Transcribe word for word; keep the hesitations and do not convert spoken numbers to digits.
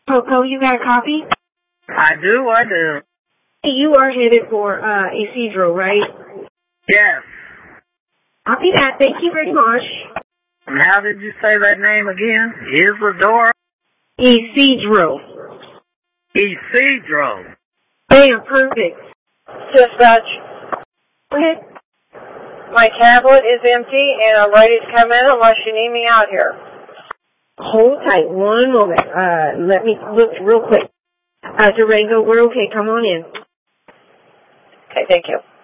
Coco, you got a copy? I do, I do. You are headed for uh, Isidro, right? Yes. Copy that. Thank you very much. And how did you say that name again? Isidora? Isidro. Isidro. Bam, perfect. Dispatch. Go ahead. My tablet is empty and I'm ready to come in unless you need me out here. Hold tight one moment. Uh, let me look real quick. Uh, Durango, we're okay. Come on in. Okay, thank you.